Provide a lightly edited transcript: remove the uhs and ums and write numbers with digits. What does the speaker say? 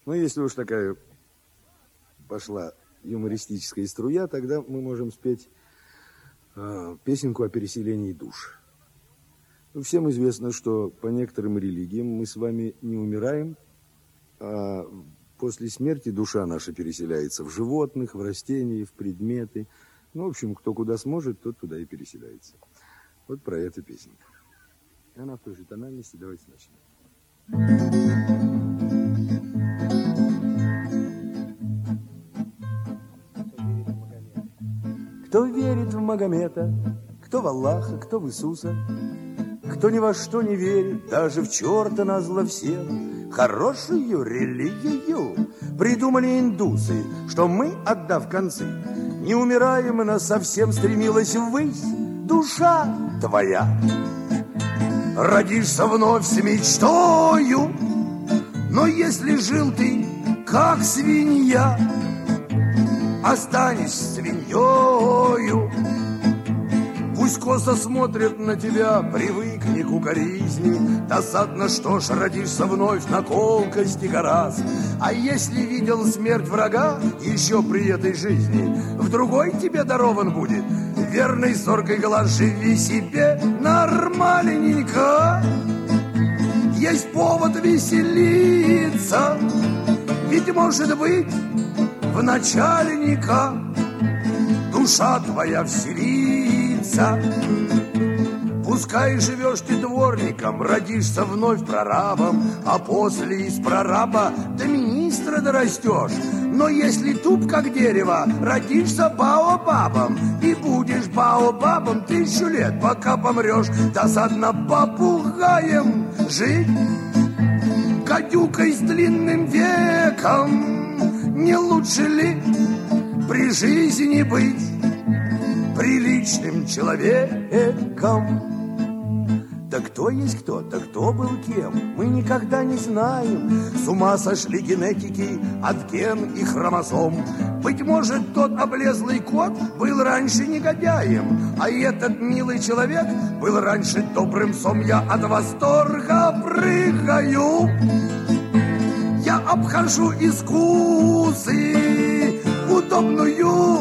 Но если уж такая пошла юмористическая струя, тогда мы можем спеть песенку о переселении душ. Всем известно, что по некоторым религиям мы с вами не умираем, а после смерти душа наша переселяется в животных, в растения, в предметы. Ну, в общем, кто куда сможет, тот туда и переселяется. Вот про эту песенку. Она в той же тональности. Давайте начнем. Кто верит в Магомета, кто в Аллаха, кто в Иисуса, кто ни во что не верит, даже в черта назло всем, хорошую религию придумали индусы, что мы, отдав концы, не умираем, и нас совсем стремилась ввысь душа твоя. Родишься вновь с мечтою, но если жил ты, как свинья, останешься свиньёю. Пусть косо смотрят на тебя, привыкни к укоризни. Досадно, что ж, родишься вновь на колкости гораздо. А если видел смерть врага еще при этой жизни, в другой тебе дарован будет верный зоркий глаз. Живи себе нормальненько, есть повод веселиться. Ведь, может быть, в начальника душа твоя вселится. Пускай живешь ты дворником, родишься вновь прорабом, а после из прораба до министра дорастешь. Но если туп, как дерево, родишься баобабом, и будешь баобабом 1000 лет, пока помрешь. Досадно попугаем жить, гадюкой с длинным веком. Не лучше ли при жизни быть приличным человеком? Да кто есть кто, да кто был кем, мы никогда не знаем. С ума сошли генетики от ген и хромосом. Быть может, тот облезлый кот был раньше негодяем, а этот милый человек был раньше добрым сом. Я от восторга прыгаю, я обхожу искусы, удобную